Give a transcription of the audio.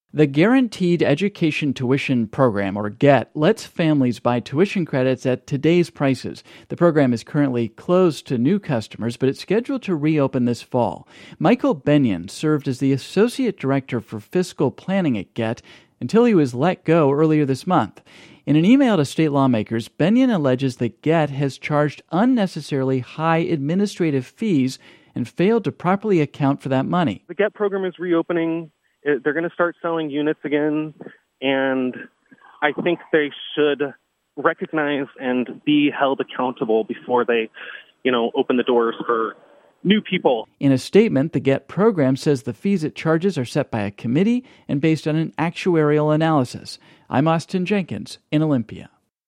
The Guaranteed Education Tuition Program, or GET, lets families buy tuition credits at today's prices. The program is currently closed to new customers, but it's scheduled to reopen this fall. Michael Benyon served as the Associate Director for Fiscal Planning at GET until he was let go earlier this month. In an email to state lawmakers, Benyon alleges that GET has charged unnecessarily high administrative fees and failed to properly account for that money. The GET program is reopening. They're going to start selling units again, and I think they should recognize and be held accountable before they, open the doors for new people. In a statement, the GET program says the fees it charges are set by a committee and based on an actuarial analysis. I'm Austin Jenkins in Olympia.